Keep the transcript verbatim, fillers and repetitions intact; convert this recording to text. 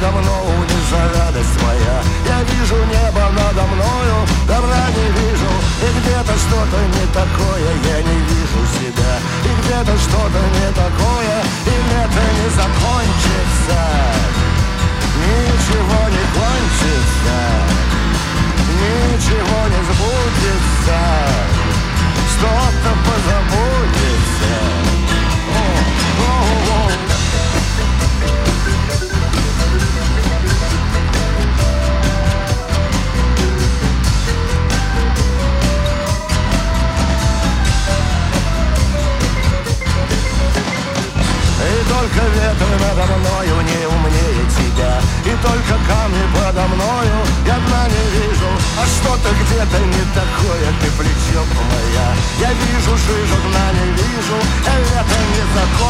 давно униза радость моя. Я вижу небо надо мною, добра не вижу. И где-то что-то не такое, я не вижу себя. И где-то что-то не такое, и лето не закончится. Ничего не кончится, ничего не сбудется, что-то позабудется. О-о-о. И только ветер надо мною не умнее тебя, и только камни подо мною я дна не вижу. А что-то где-то не такое, ты плечо моя. Я вижу жижу, дна не вижу, а лето не закончится.